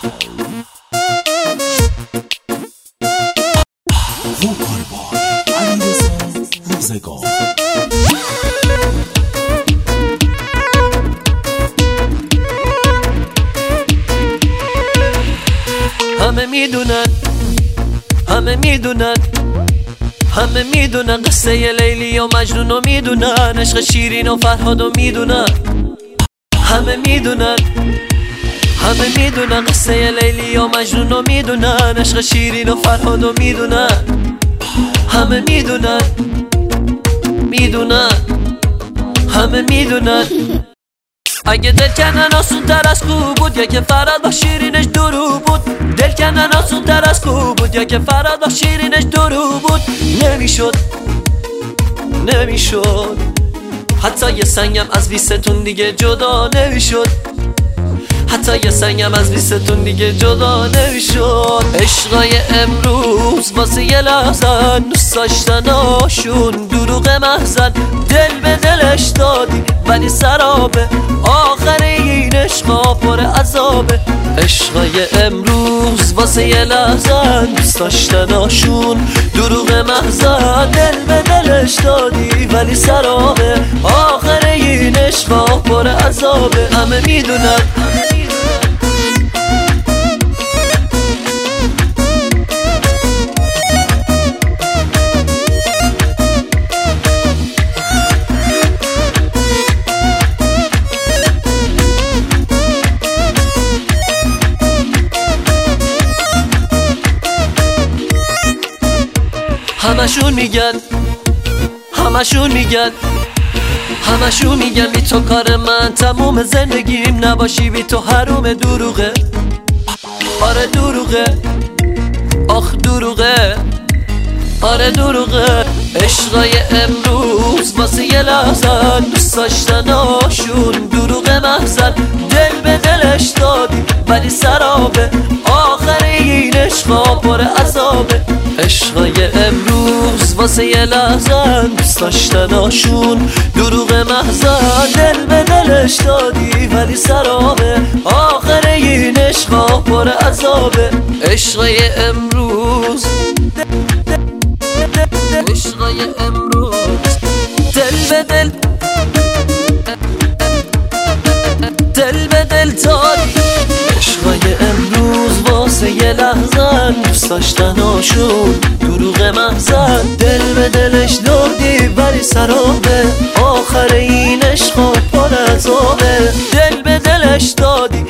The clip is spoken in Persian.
ووکال بای علیرضا روزگار. همه میدونن همه میدونن همه میدونن قصه لیلی و مجنون و میدونن عشق شیرین و فرهاد و میدونن. همه میدونن همه میدونن قصه لیلی و مجنون و میدونن عشق شیرین و فرهاد و میدونن. همه میدونن میدونن همه میدونن. اگه دل کندن آسون تر از خوب بود یا که فرهاد با شیرینش درو بود. دل کندن آسون تر از خوب بود یا که فرهاد با شیرینش درو بود. نمیشد نمیشد حتی یه سنگم از بیستون دیگه جدا نمیشد. حتی یه سنگم از بیستون دیگه جدا نمیشد. عشقای امروز واسه یه لحظن دوست داشتناشون دروغ محضن. دل به دلش دادی ولی سرابه آخر این عشقا پر عذابه. عشقای امروز واسه یه لحظن دوست داشتناشون دروغ محضن. دل به دلش دادی ولی سرابه آخر این عشقا پر عذابه. همه میدونن همشون میگن همشون میگن همشون میگن بی تو کار من تموم زندگیم نباشی بی تو حروم. دروغه آره دروغه آخ دروغه آره دروغه. عشقای امروز واسه یه لحظه دوست داشتناشون دروغ محضن. دل به دلش دادی ولی سرابه آخر این عشقا پر عذابه. عشقای امروز واسه یه لحظه دوست داشتناشون دروغ محضن. دل به دلش دادی ولی سرابه آخر این عشقا پر عذابه. عشقای امروز عشقای امروز دل به دل دل به دل دادی. عشقای امروز واسه یه لحظن دوست داشتناشون دروغ محضن. دل به دلش دادی ولی سرابه آخر این عشقا پر عذابه. دل به دلش دادی